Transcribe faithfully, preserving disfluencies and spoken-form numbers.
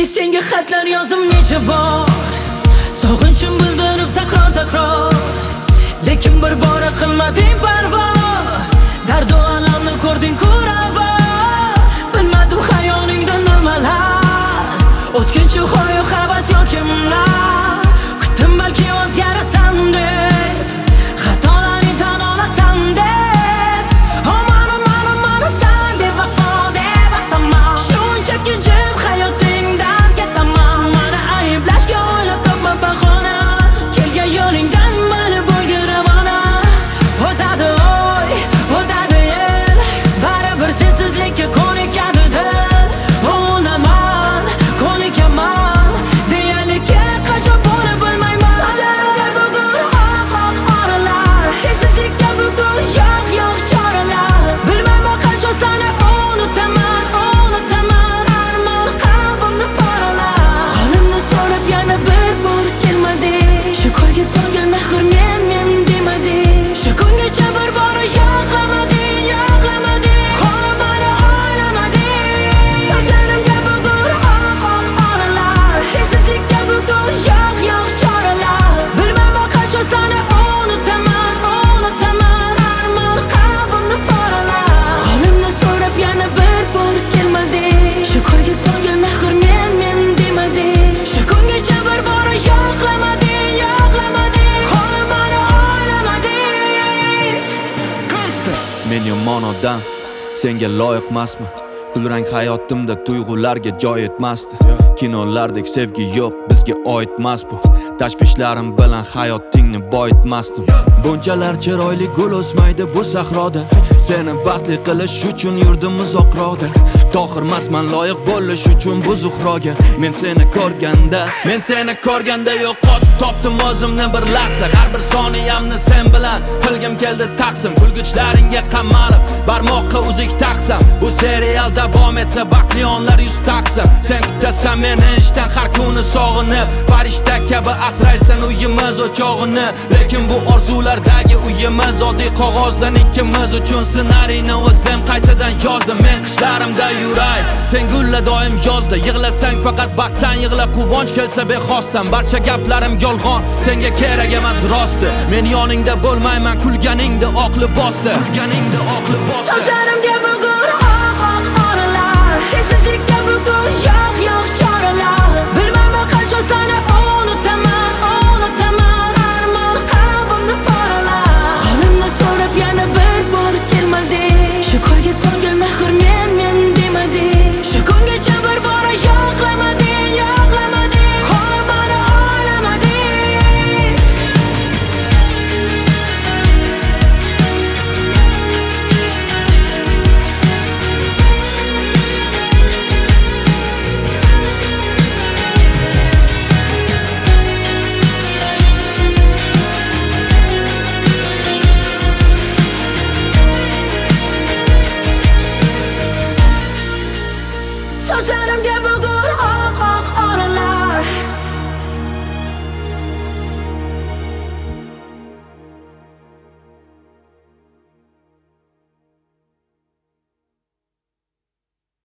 senga xatlar yozdim necha bor, sog'inchim bildirib takror takror, lekin bir bora qilmading parvo. Dard va alamni ko'rding ko'rava, bilmadim xayolingda nimalar, o'tkinchi hoyu havas yoki kimlar. Kutdim balki o'zgarasan deb, xatolaring tan olasan deb, omana mana mana san deb vafo deb ataman. Shunchaki jim hayotingdan ketaman, mani ayblashga o'ylab topma bahona, kelgan yo'lingdan mani bo'yga ravona. O'tadi oy, o'tadi yil, baribir sensizlikka ko'nikadi dil. O'naman, ko'nikaman, deyalikka qachon bo'lib bilmayman. Sochimga bugun oq oq oralar, sensizlikka bugun yo'q yo'q choralar. Bilmayman qachon seni unutaman, unutaman, armon qalbimni poralar. Holimni so'rab yana bir bor kelmading, shu ko'yga solgan axir men men demading. Shu kungacha bir bora yo'qlamading, yo'qlamading, holimni o'ylamading. Sochimga bugun oq oq oralar, sensizlikka bugun yo'q yo'q choralar. Bilmayman qachon seni unutaman, unutaman, armon qalbimni poralar. Holimni so'rab yana bir bor kelmading, shu ko'yga solgan axir men men demading. Shu kungacha bir bora yo'qlamading, yo'qlamading, holimni o'ylamading. Men yomon odam, senga loyiqmasman. Kulrang hayotimda tuyg'ularga joy etmasdi. Kinolardek sevgi yo'q, bizga oidmas bu. Tashvishlarim bilan hayotingni boyitmasdim. Bunchalar chiroyli gul o'smaydi bu sahroda. Seni baxtli qilish uchun yurdim uzoqroqda. Tohirmasman loyiq bo'lish uchun bu zuhroga. Men seni ko'rganda, men seni ko'rganda yo'qotib topdim o'zimni bir lahza. Har bir soniyamni sen bilan qilgim keldi taqsim. Kulgichlaringga qamalib, barmoqqa uzik taqsam. Bu serial davom etsa baxtli onlar yuz taqsam. Sen kutasan meni ishdan har kuni sog'inib, farishta kabi asraysan uyimiz o'chog'ini. Lekin bu orzulardagi uyimiz oddiy qog'ozdan ikkimiz uchun ssenariyni o'zim qaytadan yozdim. Men qishlarimda yuray, sen gulla doim yozda. Yig'lasang faqat baxtdan yig'la, quvonch kelsa bexosdan. Barcha gaplarim yolg'on, senga kerak emas rosti. Men yoningda bo'lmayman, kulganingda oq libosda, kulganingda oq libosda. Sochimga bugun oq oq oralar, sensizlikka bugun yo'q yo'q choralar.